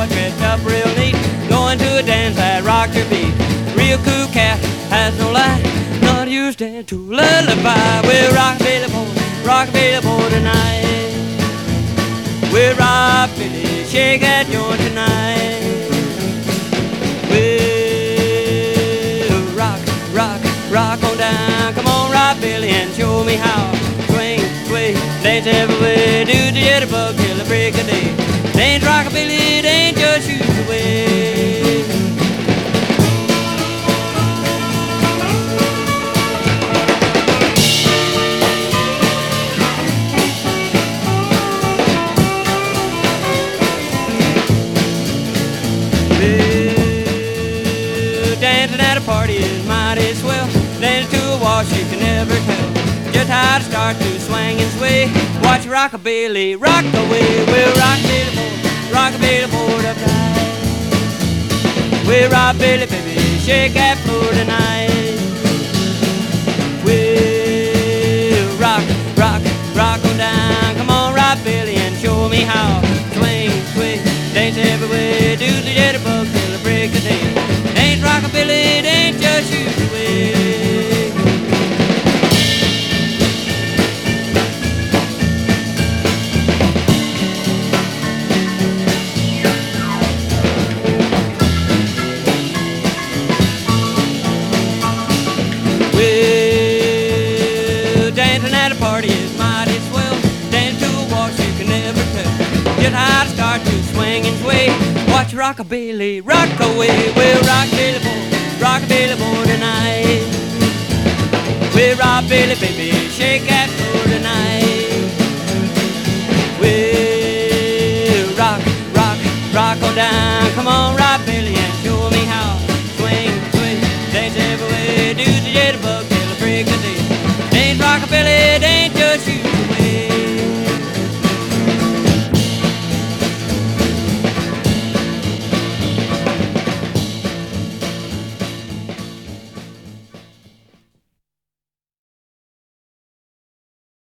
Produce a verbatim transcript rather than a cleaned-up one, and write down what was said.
boy dressed up real neat, going to a dance that rocked your beat. Real cool cat, has no light, not used to lullaby. We're rockabilly boy, rockabilly boy tonight. We're rockabilly, shake that joint tonight. We'll rock, rock, rock on down. Come on, rockabilly, and show me how. Swing, sway, dance everywhere, do the jitterbug till the break of day. It ain't rockabilly, it ain't just shoes away. Dancing at a party is mighty swell. Dancing to a waltz you can never tell just how to start to swing and sway. Watch rockabilly rock away. We're rockabilly boy, rockabilly boy uptight. We're rockabilly baby, shake that floor tonight. We'll rock, rock, rock on down. Come on, rockabilly, and show me how. Swing, sway, dance everywhere, do the jitterbug till the break of day. Ain't rockabilly, it ain't just you away. Well, dancing at a party is mighty swell. Dance to a waltz you can never tell just how to start to swing and sway. Watch rockabilly rock away. We're rockabilly boy, rockabilly boy tonight. We're rockabilly baby, shake that floor tonight.